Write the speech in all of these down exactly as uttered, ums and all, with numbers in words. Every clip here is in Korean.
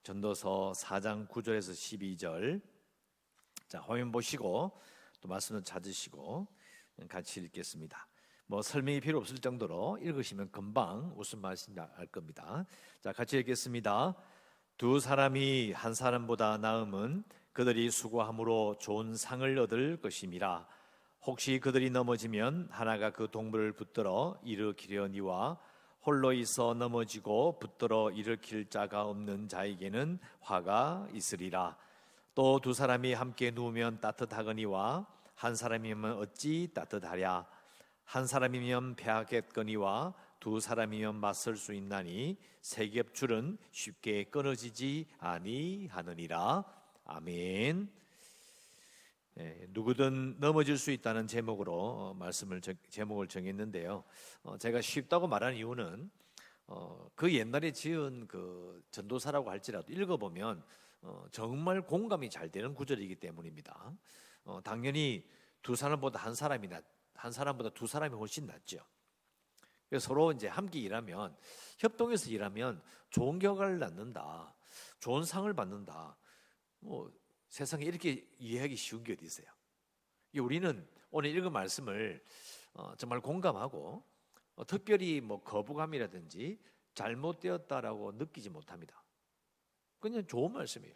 전도서 사 장 구 절에서 십이 절. 자, 화면 보시고 또 말씀을 찾으시고 같이 읽겠습니다. 뭐 설명이 필요 없을 정도로 읽으시면 금방 무슨 말씀인지 알 겁니다. 자, 같이 읽겠습니다. 두 사람이 한 사람보다 나음은 그들이 수고함으로 좋은 상을 얻을 것임이라. 혹시 그들이 넘어지면 하나가 그 동물을 붙들어 일으키려니와 홀로 있어 넘어지고 붙들어 일으킬 자가 없는 자에게는 화가 있으리라. 또 두 사람이 함께 누우면 따뜻하거니와 한 사람이면 어찌 따뜻하랴. 한 사람이면 패하겠거니와 두 사람이면 맞설 수 있나니 세 겹줄은 쉽게 끊어지지 아니하느니라. 아멘. 예, 누구든 넘어질 수 있다는 제목으로 어, 말씀을 저, 제목을 정했는데요. 어, 제가 쉽다고 말하는 이유는 어, 그 옛날에 지은 그 전도사라고 할지라도 읽어보면 어, 정말 공감이 잘 되는 구절이기 때문입니다. 어, 당연히 두 사람보다 한 사람이 낫, 한 사람보다 두 사람이 훨씬 낫죠. 그래서 서로 이제 함께 일하면, 협동해서 일하면 좋은 결과를 낳는다, 좋은 상을 받는다. 뭐 세상에 이렇게 이해하기 쉬운 게 어디 있어요? 우리는 오늘 읽은 말씀을 어, 정말 공감하고 어, 특별히 뭐 거부감이라든지 잘못되었다라고 느끼지 못합니다. 그냥 좋은 말씀이에요.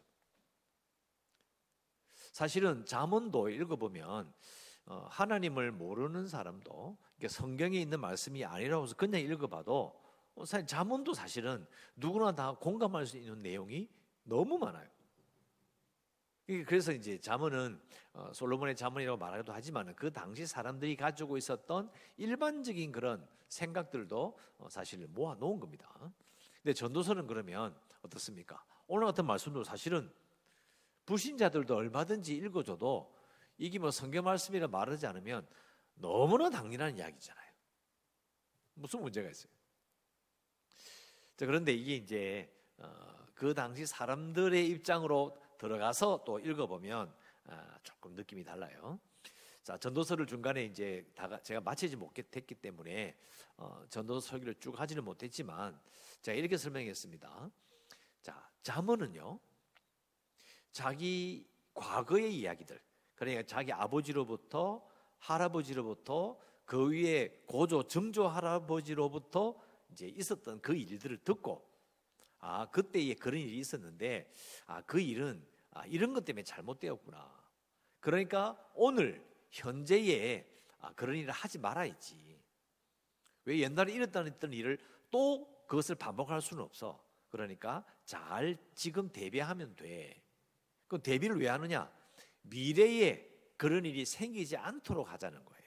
사실은 잠언도 읽어보면 어, 하나님을 모르는 사람도 성경에 있는 말씀이 아니라고 해서 그냥 읽어봐도 어, 사실 잠언도 사실은 누구나 다 공감할 수 있는 내용이 너무 많아요. 그래서 이제 잠언은 어, 솔로몬의 잠언이라고 말하기도 하지만 그 당시 사람들이 가지고 있었던 일반적인 그런 생각들도 어, 사실 모아 놓은 겁니다. 근데 전도서는 그러면 어떻습니까? 오늘 같은 말씀도 사실은 불신자들도 얼마든지 읽어줘도 이게 뭐 성경 말씀이라 말하지 않으면 너무나 당연한 이야기잖아요. 무슨 문제가 있어요? 자, 그런데 이게 이제 어, 그 당시 사람들의 입장으로 들어가서 또 읽어보면 아, 조금 느낌이 달라요. 자, 전도서를 중간에 이제 다 제가 마치지 못했기 때문에 어, 전도서 설교를 쭉 하지는 못했지만 제가 이렇게 설명했습니다. 자, 잠언은요, 자기 과거의 이야기들, 그러니까 자기 아버지로부터 할아버지로부터 그 위에 고조 증조 할아버지로부터 이제 있었던 그 일들을 듣고, 아, 그때에 그런 일이 있었는데, 아, 그 일은 아, 이런 것 때문에 잘못되었구나. 그러니까 오늘 현재에 아, 그런 일을 하지 말아야지. 왜 옛날에 이랬던 일을 또 그것을 반복할 수는 없어. 그러니까 잘 지금 대비하면 돼. 그럼 대비를 왜 하느냐? 미래에 그런 일이 생기지 않도록 하자는 거예요.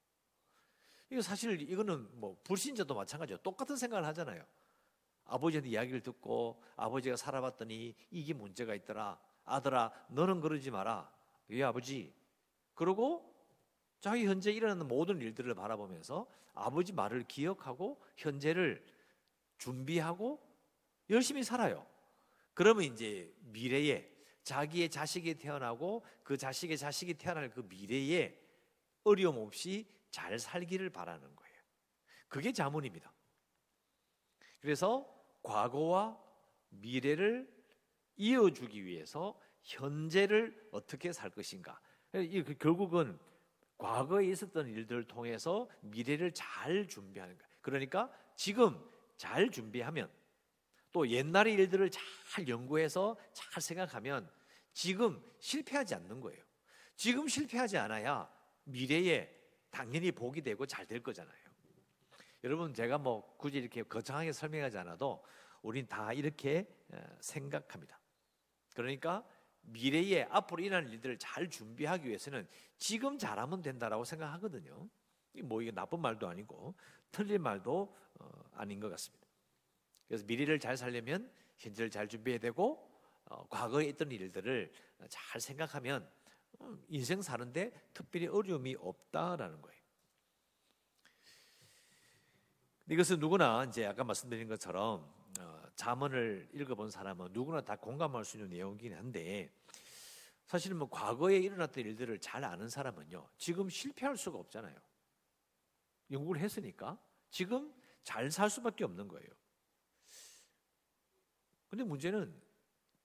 이거 사실 이거는 뭐 불신자도 마찬가지예요. 똑같은 생각을 하잖아요. 아버지한테 이야기를 듣고 아버지가 살아봤더니 이게 문제가 있더라. 아들아, 너는 그러지 마라. 예, 아버지. 그러고 자기 현재 일어나는 모든 일들을 바라보면서 아버지 말을 기억하고 현재를 준비하고 열심히 살아요. 그러면 이제 미래에 자기의 자식이 태어나고 그 자식의 자식이 태어날 그 미래에 어려움 없이 잘 살기를 바라는 거예요. 그게 잠언입니다. 그래서 과거와 미래를 이어주기 위해서 현재를 어떻게 살 것인가. 결국은 과거에 있었던 일들을 통해서 미래를 잘 준비하는 거예요. 그러니까 지금 잘 준비하면, 또 옛날의 일들을 잘 연구해서 잘 생각하면 지금 실패하지 않는 거예요. 지금 실패하지 않아야 미래에 당연히 복이 되고 잘 될 거잖아요. 여러분, 제가 뭐 굳이 이렇게 거창하게 설명하지 않아도 우린 다 이렇게 생각합니다. 그러니까 미래에 앞으로 일어날 일들을 잘 준비하기 위해서는 지금 잘하면 된다라고 생각하거든요. 뭐 이게 나쁜 말도 아니고 틀린 말도 아닌 것 같습니다. 그래서 미래를 잘 살려면 현재를 잘 준비해야 되고, 어, 과거에 있던 일들을 잘 생각하면 어, 인생 사는데 특별히 어려움이 없다라는 거예요. 이것은 누구나 이제 아까 말씀드린 것처럼 어, 잠언을 읽어본 사람은 누구나 다 공감할 수 있는 내용이긴 한데, 사실은 뭐 과거에 일어났던 일들을 잘 아는 사람은요, 지금 실패할 수가 없잖아요. 연구를 했으니까. 했으니까. 지금 잘 살 수밖에 없는 거예요. 근데 문제는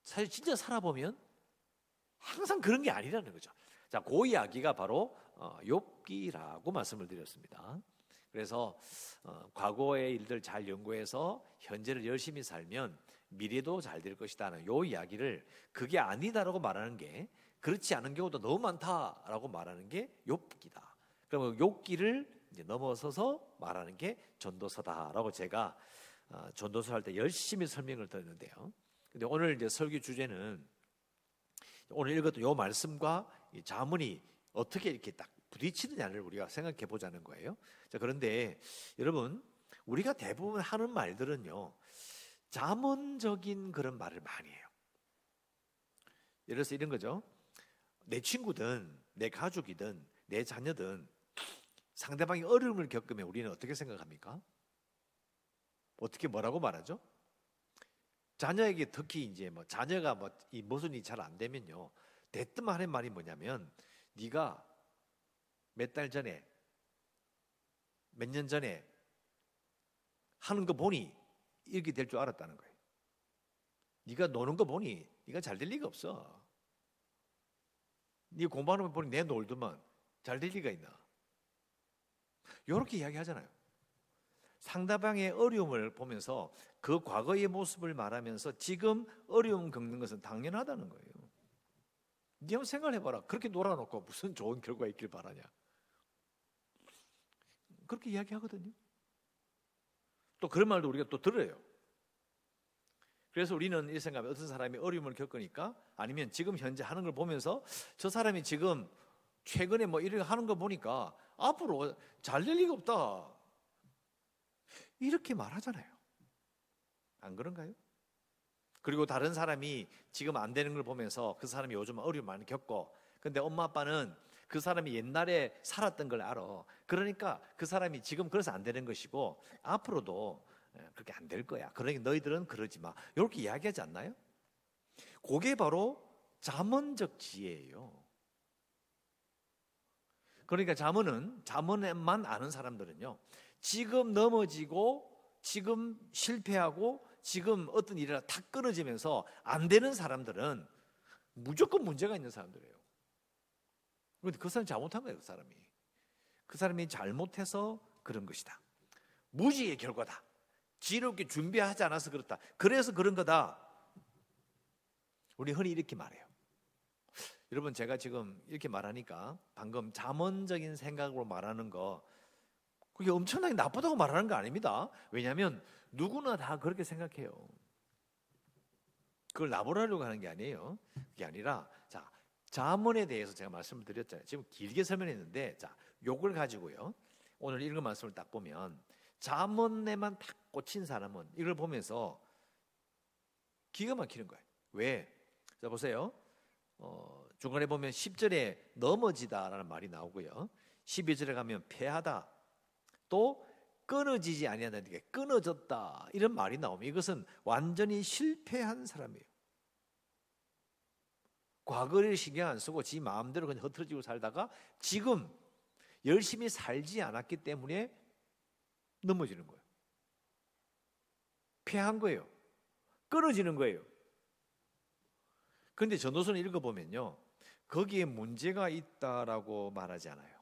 사실 진짜 살아보면 항상 그런 게 아니라는 거죠. 자, 그 이야기가 바로 어, 욥기라고 말씀을 드렸습니다. 그래서 어, 과거의 일들 잘 연구해서 현재를 열심히 살면 미래도 잘 될 것이다는 요 이야기를 그게 아니다라고 말하는 게, 그렇지 않은 경우도 너무 많다라고 말하는 게 욥기다. 그러면 욥기를 이제 넘어서서 말하는 게 전도서다라고 제가 어, 전도서 할 때 열심히 설명을 드렸는데요. 근데 오늘 이제 설교 주제는 오늘 읽었던 요 말씀과 이 자문이 어떻게 이렇게 딱 부딪히느냐를 우리가 생각해 보자는 거예요. 자, 그런데 여러분, 우리가 대부분 하는 말들은요, 자문적인 그런 말을 많이 해요. 예를 들어서 이런 거죠. 내 친구든 내 가족이든 내 자녀든 상대방이 어려움을 겪으면 우리는 어떻게 생각합니까? 어떻게 뭐라고 말하죠? 자녀에게 특히 이제 뭐 자녀가 뭐 이 무슨 일이 잘 안 되면요, 대뜸 하는 말이 뭐냐면, 네가 몇 달 전에 몇 년 전에 하는 거 보니 이렇게 될 줄 알았다는 거예요. 네가 노는 거 보니 네가 잘 될 리가 없어. 네 공부하는 거 보니 내 놀더만 잘 될 리가 있나? 이렇게 이야기하잖아요. 상대방의 어려움을 보면서 그 과거의 모습을 말하면서 지금 어려움 겪는 것은 당연하다는 거예요. 네 한번 생각해봐라. 그렇게 놀아놓고 무슨 좋은 결과가 있길 바라냐? 그렇게 이야기하거든요. 또 그런 말도 우리가 또 들어요. 그래서 우리는 이 생각에 어떤 사람이 어려움을 겪으니까, 아니면 지금 현재 하는 걸 보면서 저 사람이 지금 최근에 뭐 이렇게 하는 거 보니까 앞으로 잘 될 리가 없다, 이렇게 말하잖아요. 안 그런가요? 그리고 다른 사람이 지금 안 되는 걸 보면서 그 사람이 요즘 어려움 많이 겪고, 근데 엄마 아빠는 그 사람이 옛날에 살았던 걸 알아. 그러니까 그 사람이 지금 그래서 안 되는 것이고 앞으로도 그렇게 안 될 거야. 그러니까 너희들은 그러지 마. 이렇게 이야기하지 않나요? 그게 바로 잠언적 지혜예요. 그러니까 잠언은, 잠언만 아는 사람들은요, 지금 넘어지고 지금 실패하고 지금 어떤 일이라 탁 끊어지면서 안 되는 사람들은 무조건 문제가 있는 사람들이에요. 그런데 그 사람이 잘못한 거예요. 그 사람이 그 사람이 잘못해서 그런 것이다. 무지의 결과다. 지혜롭게 준비하지 않아서 그렇다. 그래서 그런 거다. 우리 흔히 이렇게 말해요. 여러분, 제가 지금 이렇게 말하니까 방금 잠언적인 생각으로 말하는 거, 그게 엄청나게 나쁘다고 말하는 거 아닙니다. 왜냐하면 누구나 다 그렇게 생각해요. 그걸 나보라려고 하는 게 아니에요. 그게 아니라, 자, 잠언에 대해서 제가 말씀을 드렸잖아요. 지금 길게 설명했는데, 자, 요걸 가지고요, 오늘 읽은 말씀을 딱 보면 잠언에만 딱 꽂힌 사람은 이걸 보면서 기가 막히는 거예요. 왜? 자, 보세요. 어, 중간에 보면 십 절에 넘어지다라는 말이 나오고요, 십이 절에 가면 패하다, 또 끊어지지 아니하다는 게 끊어졌다, 이런 말이 나오면 이것은 완전히 실패한 사람이에요. 과거를 신경 안 쓰고 지 마음대로 그냥 흐트러지고 살다가 지금 열심히 살지 않았기 때문에 넘어지는 거예요. 패한 거예요. 끊어지는 거예요. 그런데 전도서는 읽어보면요, 거기에 문제가 있다라고 말하지 않아요.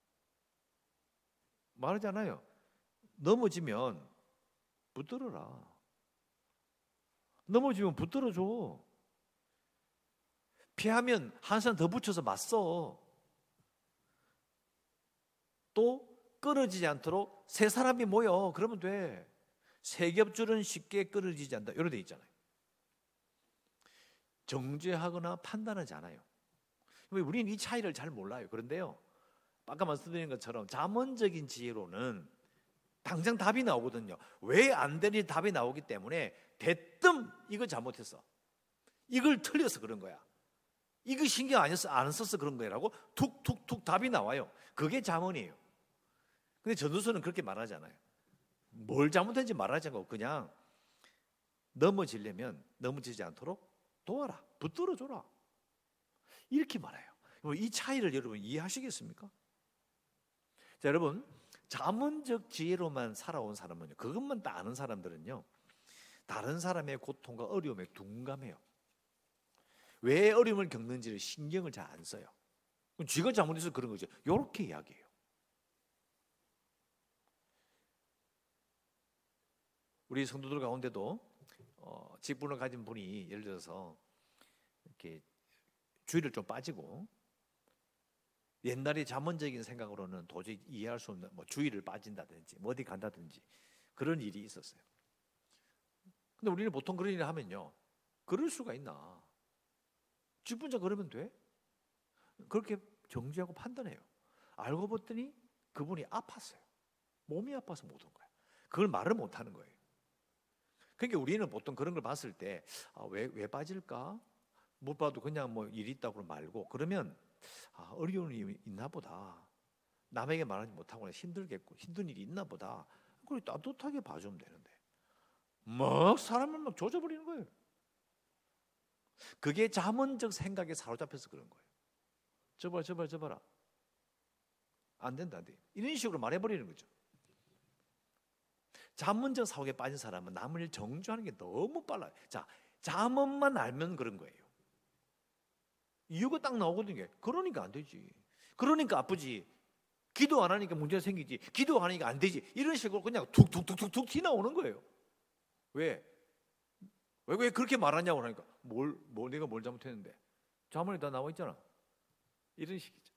말하지 않아요. 넘어지면 붙들어라. 넘어지면 붙들어줘. 피하면 한 사람 더 붙여서 맞서. 또 끊어지지 않도록 세 사람이 모여. 그러면 돼. 세 겹줄은 쉽게 끊어지지 않는다. 이런 데 있잖아요. 정죄하거나 판단하지 않아요. 우리는 이 차이를 잘 몰라요. 그런데요, 아까 말씀드린 것처럼 잠언적인 지혜로는 당장 답이 나오거든요. 왜 안 되는지 답이 나오기 때문에 대뜸 이거 잘못했어, 이걸 틀려서 그런 거야, 이거 신경 안 써서, 안 써서 그런 거라고 툭툭툭 답이 나와요. 그게 잠언이에요. 근데 전도서는 그렇게 말하잖아요. 뭘 잘못했는지 말하지 않고 그냥 넘어지려면 넘어지지 않도록 도와라, 붙들어줘라, 이렇게 말해요. 이 차이를 여러분 이해하시겠습니까? 자, 여러분, 잠언적 지혜로만 살아온 사람은요, 그것만 다 아는 사람들은요, 다른 사람의 고통과 어려움에 둔감해요. 왜 어려움을 겪는지를 신경을 잘 안 써요. 쥐가 잘못해서 그런 거죠. 이렇게 이야기해요. 우리 성도들 가운데도 어, 직분을 가진 분이 예를 들어서 이렇게 주의를 좀 빠지고 옛날에 자문적인 생각으로는 도저히 이해할 수 없는 뭐 주의를 빠진다든지 뭐 어디 간다든지 그런 일이 있었어요. 근데 우리는 보통 그런 일을 하면요, 그럴 수가 있나? 직분자 그러면 돼? 그렇게 정지하고 판단해요. 알고 봤더니 그분이 아팠어요. 몸이 아파서 못 온 거예요. 그걸 말을 못 하는 거예요. 그러니까 우리는 보통 그런 걸 봤을 때 아, 왜, 왜 빠질까? 못 봐도 그냥 뭐 일이 있다고 말고 그러면 아, 어려움이 있나 보다. 남에게 말하지 못하고 힘들겠고 힘든 일이 있나 보다. 그걸 따뜻하게 봐주면 되는데 막 사람을 막 조져버리는 거예요. 그게 자문적 생각에 사로잡혀서 그런 거예요. 저봐라 저봐라 저봐라 안 된다 안 돼. 이런 식으로 말해버리는 거죠. 자문적 사고에 빠진 사람은 남을 정죄하는 게 너무 빨라요. 자, 자문만 알면 그런 거예요. 이유가 딱 나오거든요. 그러니까 안 되지. 그러니까 아프지. 기도 안 하니까 문제가 생기지. 기도 안 하니까 안 되지. 이런 식으로 그냥 툭툭툭툭툭 튀나오는 거예요. 왜? 왜, 왜 그렇게 말하냐고 하니까 뭘, 뭘 내가 뭘 잘못했는데? 자문에 다 나와 있잖아. 이런 식이죠.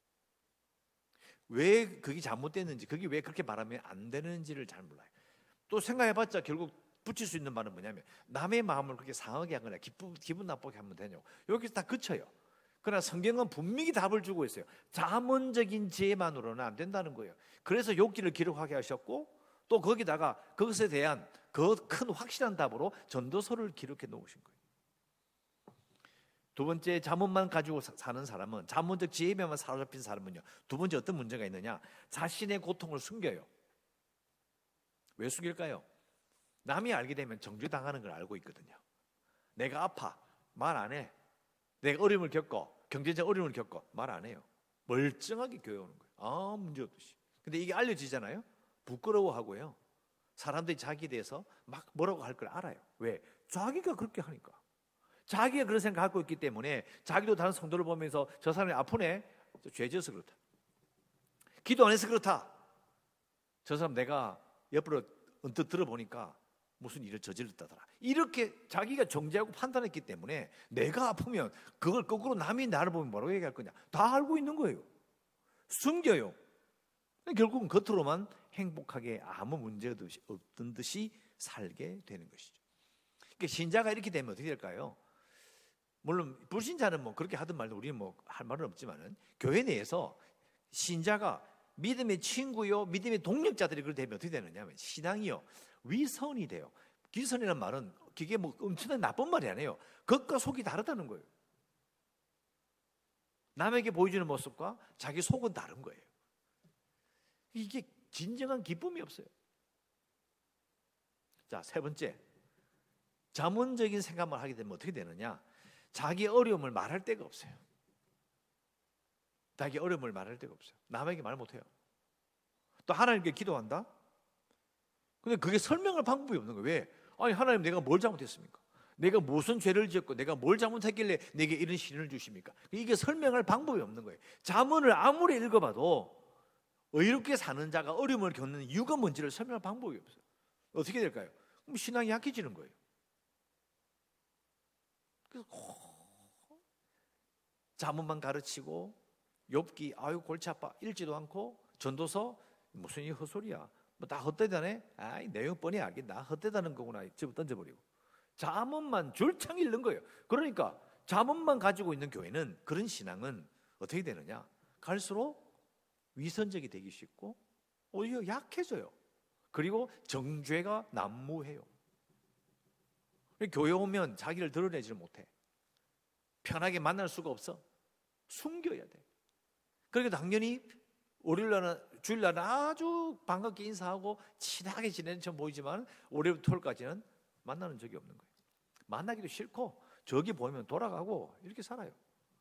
왜 그게 잘못됐는지, 그게 왜 그렇게 말하면 안 되는지를 잘 몰라요. 또 생각해봤자 결국 붙일 수 있는 말은 뭐냐면 남의 마음을 그렇게 상하게 하거나 기분, 기분 나쁘게 하면 되냐고. 여기서 다 그쳐요. 그러나 성경은 분명히 답을 주고 있어요. 자문적인 지혜만으로는 안 된다는 거예요. 그래서 욥기를 기록하게 하셨고 또 거기다가 그것에 대한 그 큰 확실한 답으로 전도서를 기록해 놓으신 거예요. 두 번째, 자문만 가지고 사는 사람은, 자문적 지혜에만 사로잡힌 사람은요, 두 번째 어떤 문제가 있느냐? 자신의 고통을 숨겨요. 왜 숨길까요? 남이 알게 되면 정죄당하는 걸 알고 있거든요. 내가 아파, 말 안 해. 내가 어려움을 겪어, 경제적 어려움을 겪어, 말 안 해요. 멀쩡하게 교회 오는 거예요. 아무 문제 없듯이. 근데 이게 알려지잖아요. 부끄러워하고요. 사람들이 자기에 대해서 막 뭐라고 할 걸 알아요. 왜? 자기가 그렇게 하니까. 자기가 그런 생각을 갖고 있기 때문에 자기도 다른 성도를 보면서 저 사람이 아프네? 죄져서 그렇다. 기도 안 해서 그렇다. 저 사람 내가 옆으로 언뜻 들어보니까 무슨 일을 저질렀다더라. 이렇게 자기가 정죄하고 판단했기 때문에 내가 아프면 그걸 거꾸로 남이 나를 보면 뭐라고 얘기할 거냐. 다 알고 있는 거예요. 숨겨요. 결국은 겉으로만 행복하게 아무 문제 없던 듯이 살게 되는 것이죠. 그러니까 신자가 이렇게 되면 어떻게 될까요? 물론 불신자는 뭐 그렇게 하든 말든 우리는 뭐 할 말은 없지만은 교회 내에서 신자가 믿음의 친구요, 믿음의 동력자들이 그렇게 되면 어떻게 되느냐면 신앙이요 위선이 돼요. 위선이라는 말은 그게 뭐 엄청난 나쁜 말이 아니에요. 겉과 속이 다르다는 거예요. 남에게 보여주는 모습과 자기 속은 다른 거예요. 이게 진정한 기쁨이 없어요. 자, 세 번째, 자문적인 생각만 하게 되면 어떻게 되느냐? 자기 어려움을 말할 데가 없어요. 자기 어려움을 말할 데가 없어요. 남에게 말 못해요. 또 하나님께 기도한다? 근데 그게 설명할 방법이 없는 거예요. 왜? 아니 하나님 내가 뭘 잘못했습니까? 내가 무슨 죄를 지었고 내가 뭘 잘못했길래 내게 이런 시련을 주십니까? 이게 설명할 방법이 없는 거예요. 자문을 아무리 읽어봐도 의롭게 사는 자가 어려움을 겪는 이유가 뭔지를 설명할 방법이 없어요. 어떻게 될까요? 그럼 신앙이 약해지는 거예요. 그래서 자문만 가르치고 욥기 아유 골치 아파 읽지도 않고 전도서 무슨 이 헛소리야 뭐 다 헛되다네. 아이 내용 뻔히 알겠다. 헛되다는 거구나. 집어 던져버리고 자문만 줄창 읽는 거예요. 그러니까 자문만 가지고 있는 교회는, 그런 신앙은 어떻게 되느냐? 갈수록 위선적이 되기 쉽고 오히려 약해져요. 그리고 정죄가 난무해요. 교회 오면 자기를 드러내지를 못해. 편하게 만날 수가 없어. 숨겨야 돼. 그러니까 당연히 월요일날은 주일날은 아주 반갑게 인사하고 친하게 지내는 척 보이지만 월요일부터 토요일까지는 만나는 적이 없는 거예요. 만나기도 싫고 저기 보이면 돌아가고 이렇게 살아요.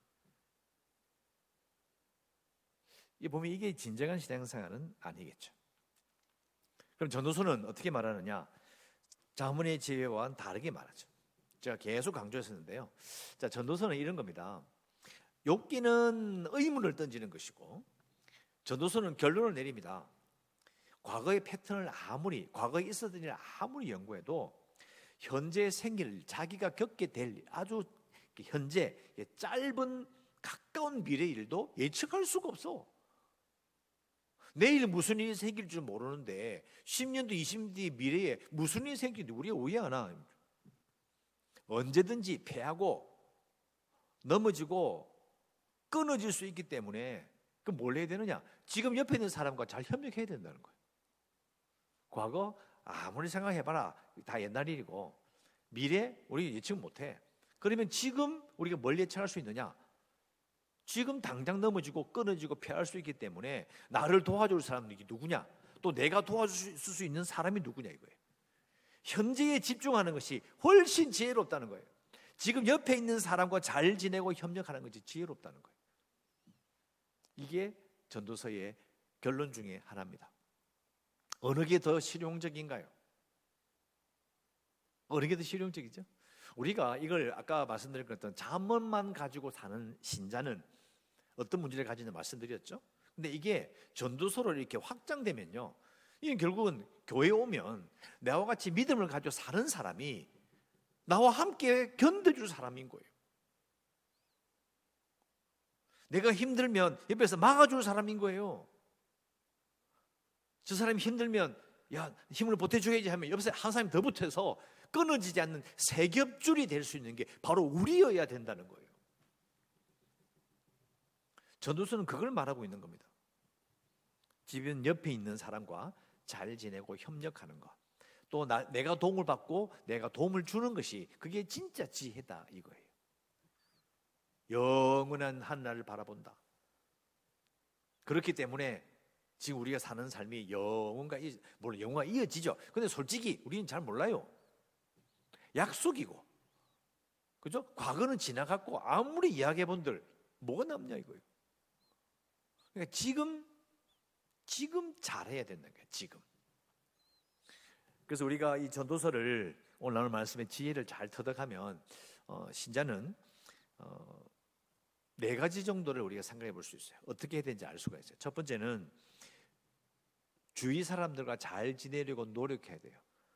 이 보면 이게 진정한 신앙생활은 아니겠죠. 그럼 전도서는 어떻게 말하느냐? 자문의 지혜와는 다르게 말하죠. 제가 계속 강조했었는데요. 자, 전도서는 이런 겁니다. 욥기는 의문을 던지는 것이고 전도서는 결론을 내립니다. 과거의 패턴을 아무리 과거에 있었던 일을 아무리 연구해도 현재 생길 일, 자기가 겪게 될 일, 아주 현재 짧은 가까운 미래 일도 예측할 수가 없어. 내일 무슨 일이 생길 줄 모르는데 십 년 뒤, 이십 년 뒤 미래에 무슨 일이 생길지 우리가 오해하나? 언제든지 패하고 넘어지고 끊어질 수 있기 때문에 그 뭘 해야 되느냐? 지금 옆에 있는 사람과 잘 협력해야 된다는 거예요. 과거 아무리 생각해봐라 다 옛날 일이고 미래 우리 예측 못해. 그러면 지금 우리가 뭘 예측할 수 있느냐? 지금 당장 넘어지고 끊어지고 패할 수 있기 때문에 나를 도와줄 사람이 누구냐? 또 내가 도와줄 수 있는 사람이 누구냐 이거예요. 현재에 집중하는 것이 훨씬 지혜롭다는 거예요. 지금 옆에 있는 사람과 잘 지내고 협력하는 것이 지혜롭다는 거예요. 이게 전도서의 결론 중에 하나입니다. 어느 게 더 실용적인가요? 어느 게 더 실용적이죠? 우리가 이걸 아까 말씀드린 어떤 잠언만 가지고 사는 신자는 어떤 문제를 가지는지 말씀드렸죠? 근데 이게 전도서로 이렇게 확장되면요, 이게 결국은 교회에 오면 나와 같이 믿음을 가지고 사는 사람이 나와 함께 견뎌줄 사람인 거예요. 내가 힘들면 옆에서 막아줄 사람인 거예요. 저 사람이 힘들면 야 힘을 보태줘야지 하면 옆에서 한 사람이 더 붙어서 끊어지지 않는 세겹줄이 될 수 있는 게 바로 우리여야 된다는 거예요. 전도서는 그걸 말하고 있는 겁니다. 주변 옆에 있는 사람과 잘 지내고 협력하는 것, 또 나, 내가 도움을 받고 내가 도움을 주는 것이 그게 진짜 지혜다 이거예요. 영원한 하늘을 바라본다. 그렇기 때문에 지금 우리가 사는 삶이 영원과 물론 영원과 이어지죠. 근데 솔직히 우리는 잘 몰라요. 약속이고, 그죠? 과거는 지나갔고 아무리 이야기해본들 뭐가 남냐 이거예요. 그러니까 지금 지금 잘해야 된다는 거예요. 지금. 그래서 우리가 이 전도서를 오늘 나눌 말씀의 지혜를 잘 터득하면 어, 신자는 어, 네 가지 정도를 우리가 생각해 볼 수 있어요. 어떻게 해야 되는지 알 수가 있어요. 첫 번째는 주위 사람들과 잘 지내려고 노력해야 돼요.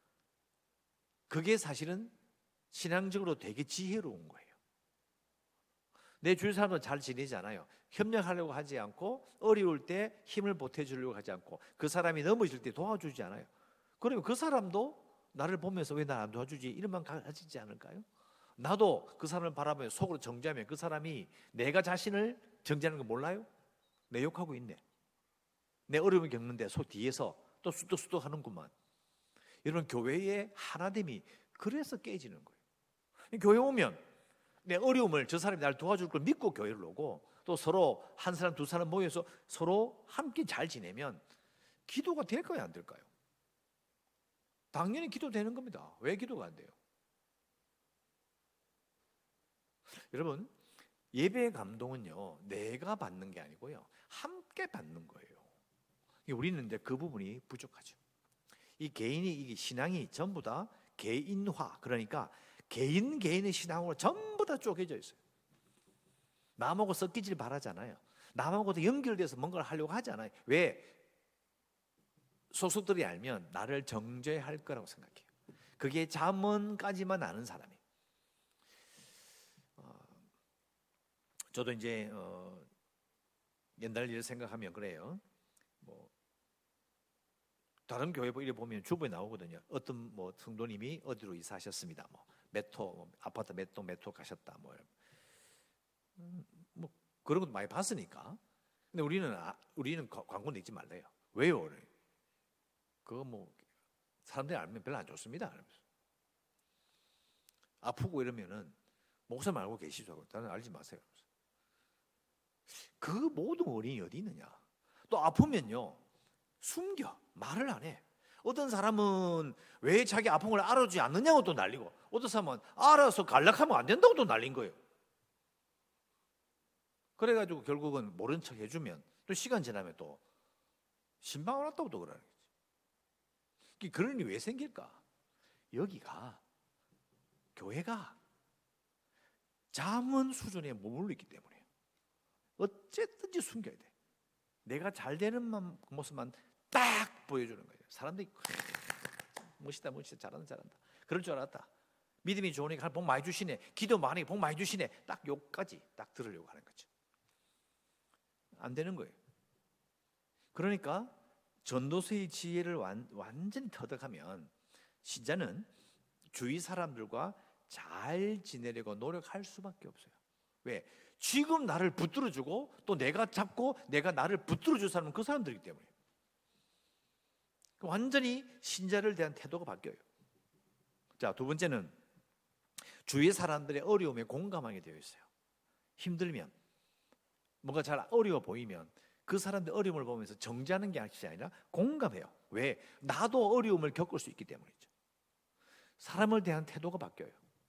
그게 사실은 신앙적으로 되게 지혜로운 거예요. 내 주위 사람도 잘 지내지 않아요. 협력하려고 하지 않고 어려울 때 힘을 보태주려고 하지 않고 그 사람이 넘어질 때 도와주지 않아요. 그러면 그 사람도 나를 보면서 왜 나 안 도와주지? 이런 마음 가지지 않을까요? 나도 그 사람을 바라보며 속으로 정죄하면 그 사람이 내가 자신을 정죄하는 거 몰라요? 내 욕하고 있네. 내 어려움을 겪는데 속 뒤에서 또 수덕수덕 하는구만. 이런 교회의 하나됨이 그래서 깨지는 거예요. 교회 오면 내 어려움을 저 사람이 날 도와줄 걸 믿고 교회를 오고 또 서로 한 사람 두 사람 모여서 서로 함께 잘 지내면 기도가 될까요 안 될까요? 당연히 기도되는 겁니다. 왜 기도가 안 돼요? 여러분, 예배의 감동은요 내가 받는 게 아니고요 함께 받는 거예요. 우리는 이제 그 부분이 부족하죠. 이 개인이 이 신앙이 전부 다 개인화, 그러니까 개인 개인의 신앙으로 전부 다 쪼개져 있어요. 남하고 섞이질 바라잖아요. 남하고도 연결돼서 뭔가를 하려고 하지 않아요. 왜? 속속들이 알면 나를 정죄할 거라고 생각해요. 그게 잠언까지만 아는 사람이. 어, 저도 이제 어, 옛날 일을 생각하면 그래요. 뭐 다른 교회 이래 보면 주부에 나오거든요. 어떤 뭐 성도님이 어디로 이사하셨습니다. 뭐 몇 호, 뭐 아파트 몇 동 몇 호 가셨다. 뭐, 음, 뭐 그런 것도 많이 봤으니까. 근데 우리는 아, 우리는 광고 내지 말래요. 왜요? 그래? 그거 뭐 사람들이 알면 별로 안 좋습니다. 그러면서. 아프고 이러면은 목사님 알고 계시죠? 나는 알지 마세요. 그 모든 원인이 어디 있느냐? 또 아프면요 숨겨 말을 안 해. 어떤 사람은 왜 자기 아픈 걸 알아주지 않느냐고 또 난리고, 어떤 사람은 알아서 간략하면 안 된다고 또 난린 거예요. 그래가지고 결국은 모른 척 해주면 또 시간 지나면 또 신방 안 왔다고 또 그러는 거지. 그런 일이 왜 생길까? 여기가 교회가 잠언 수준에 머물러 있기 때문에 어쨌든지 숨겨야 돼. 내가 잘 되는 모습만 딱 보여주는 거예요. 사람들이 멋있다 멋있다 잘한다 잘한다 그럴 줄 알았다. 믿음이 좋으니까 복 많이 주시네, 기도 많이 복 많이 주시네, 딱 요까지 딱 들으려고 하는 거죠. 안 되는 거예요. 그러니까 전도서의 지혜를 완, 완전히 터득하면 신자는 주위 사람들과 잘 지내려고 노력할 수밖에 없어요. 왜? 지금 나를 붙들어주고 또 내가 잡고 내가 나를 붙들어줄 사람은 그 사람들이기 때문에 완전히 신자를 대한 태도가 바뀌어요. 자, 두 번째는 주위 사람들의 어려움에 공감하게 되어 있어요. 힘들면 뭔가 잘 어려워 보이면 그 사람들 어려움을 보면서 정죄하는 게 아니라 공감해요. 왜? 나도 어려움을 겪을 수 있기 때문이죠. 사람을 대한 태도가 바뀌어요.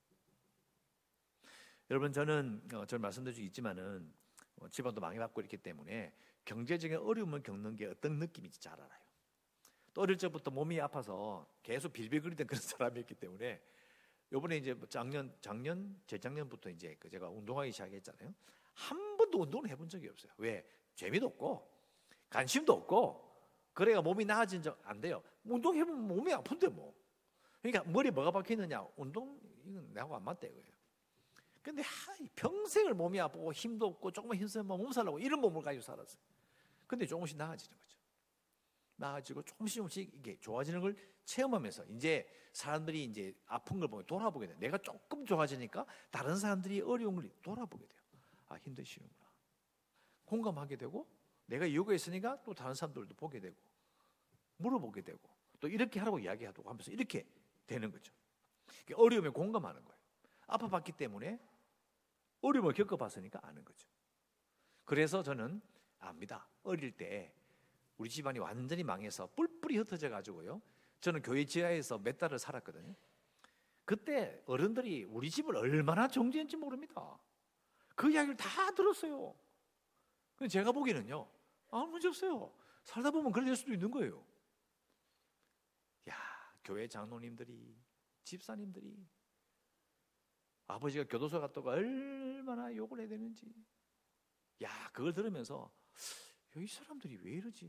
여러분, 저는 어, 저는 말씀드릴 수 있지만은 어, 집안도 망해받고 있기 때문에 경제적인 어려움을 겪는 게 어떤 느낌인지 잘 알아요. 또 어릴 적부터 몸이 아파서 계속 빌빌거리던 그런 사람이었기 때문에 요번에 이제 작년 작년 재작년부터 이제 그 제가 운동하기 시작했잖아요. 한 번도 운동을 해본 적이 없어요. 왜? 재미도 없고 관심도 없고 그래가 몸이 나아진 적 안 돼요. 운동해보면 몸이 아픈데 뭐. 그러니까 머리에 뭐가 박혀있느냐, 운동 이건 나하고 안 맞다 이거예요. 근데 평생을 몸이 아프고 힘도 없고 조금만 힘쓰면 몸 살라고 이런 몸을 가지고 살았어요. 근데 조금씩 나아지는 거죠. 나아지고 조금씩 조금씩 이게 좋아지는 걸 체험하면서 이제 사람들이 이제 아픈 걸 보면 돌아보게 돼요. 내가 조금 좋아지니까 다른 사람들이 어려운 걸 돌아보게 돼요. 아, 힘드시는구나. 공감하게 되고 내가 이유가 있으니까 또 다른 사람들도 보게 되고 물어보게 되고 또 이렇게 하라고 이야기하고 하면서 이렇게 되는 거죠. 어려움에 공감하는 거예요. 아파봤기 때문에 어려움을 겪어봤으니까 아는 거죠. 그래서 저는 압니다. 어릴 때 우리 집안이 완전히 망해서 뿔뿔이 흩어져 가지고요, 저는 교회 지하에서 몇 달을 살았거든요. 그때 어른들이 우리 집을 얼마나 정죄했는지 모릅니다. 그 이야기를 다 들었어요. 근데 제가 보기에는요, 아무 문제 없어요. 살다 보면 그래 될 수도 있는 거예요. 야, 교회 장로님들이, 집사님들이, 아버지가 교도소 갔다가 얼마나 욕을 해야 되는지, 야, 그걸 들으면서 이 사람들이 왜 이러지?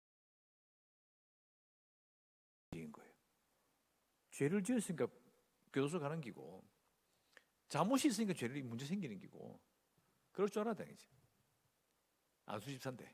인 거예요. 죄를 지었으니까 교도소 가는 기고, 잘못이 있으니까 죄를 문제 생기는 기고, 그럴 줄 알아야 되지. 안수 집사인데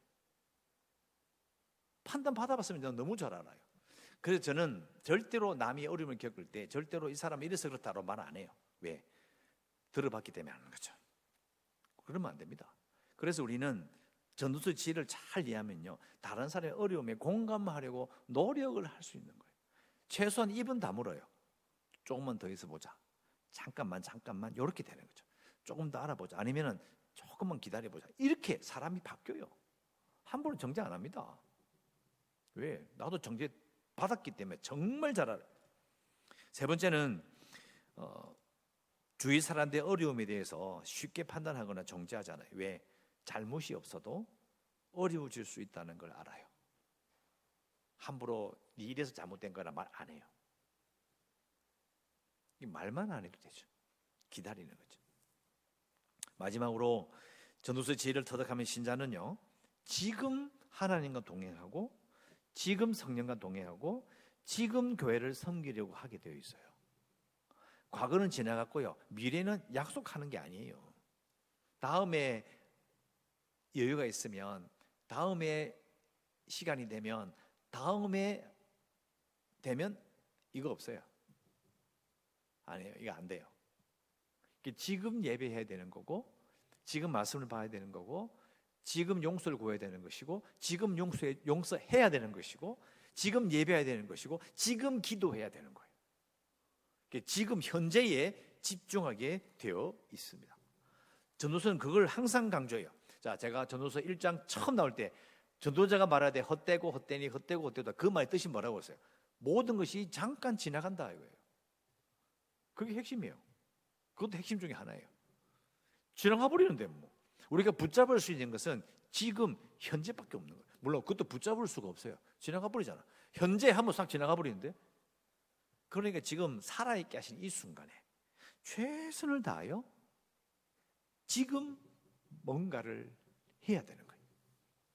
판단 받아봤으면 저는 너무 잘 알아요. 그래서 저는 절대로 남이 어려움을 겪을 때 절대로 이 사람이 이래서 그렇다고 말 안 해요. 왜? 들어봤기 때문에 하는 거죠. 그러면 안 됩니다. 그래서 우리는 전도서 지혜를 잘 이해하면요, 다른 사람의 어려움에 공감하려고 노력을 할 수 있는 거예요. 최소한 입은 다물어요. 조금만 더 있어 보자. 잠깐만 잠깐만 이렇게 되는 거죠. 조금 더 알아보자. 아니면은 조금만 기다려보자. 이렇게 사람이 바뀌어요. 함부로 정죄 안 합니다. 왜? 나도 정죄 받았기 때문에 정말 잘 알아요. 세 번째는 어, 주위 사람들의 어려움에 대해서 쉽게 판단하거나 정죄하지 않아요. 왜? 잘못이 없어도 어려워질 수 있다는 걸 알아요. 함부로 네 이래서 잘못된 거라 말 안 해요. 이 말만 안 해도 되죠. 기다리는 거죠. 마지막으로 전도서 지혜를 터득하면 신자는요, 지금 하나님과 동행하고 지금 성령과 동행하고 지금 교회를 섬기려고 하게 되어 있어요. 과거는 지나갔고요, 미래는 약속하는 게 아니에요. 다음에 여유가 있으면, 다음에 시간이 되면, 다음에 되면 이거 없어요. 아니에요. 이거 안 돼요. 지금 예배해야 되는 거고, 지금 말씀을 봐야 되는 거고, 지금 용서를 구해야 되는 것이고, 지금 용서해, 용서해야 되는 것이고, 지금 예배해야 되는 것이고, 지금 기도해야 되는 거예요. 지금 현재에 집중하게 되어 있습니다. 전도서는 그걸 항상 강조해요. 자, 제가 전도서 일 장 처음 나올 때 전도자가 말하되 헛되고 헛되니 헛되고 헛되다, 그 말의 뜻이 뭐라고 했어요? 모든 것이 잠깐 지나간다 이거예요. 그게 핵심이에요. 그것도 핵심 중에 하나예요. 지나가 버리는데 뭐 우리가 붙잡을 수 있는 것은 지금 현재밖에 없는 거예요. 물론 그것도 붙잡을 수가 없어요. 지나가 버리잖아. 현재 한번 싹 지나가 버리는데, 그러니까 지금 살아있게 하신 이 순간에 최선을 다하여 지금 뭔가를 해야 되는 거예요.